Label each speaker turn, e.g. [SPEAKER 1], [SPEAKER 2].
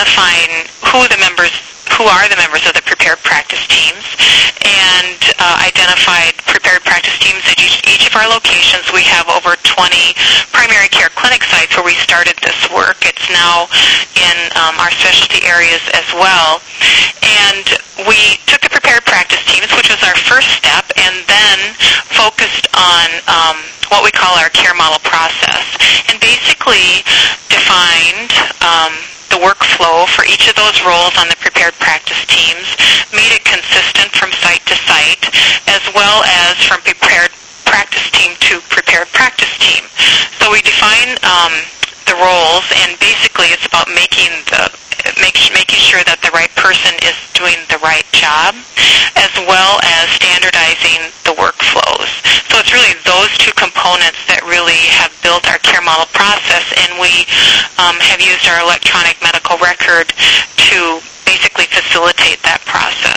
[SPEAKER 1] identifying who are the members of the prepared practice teams, and identified prepared practice teams at each of our locations. We have over 20 primary care clinic sites where we started this work. It's now in our specialty areas as well. And we took the prepared practice teams, which was our first step, and then focused on what we call our care model process, and basically defined the workflow for each of those roles on the prepared practice teams, made it consistent from site to site, as well as from prepared practice team to prepared practice team. So we define the roles, and basically it's about making sure that the right person is doing the right job, as well as standardizing the workflows. So it's really those two components that really have built our care model process, and we have used our electronic medical record to basically facilitate that process.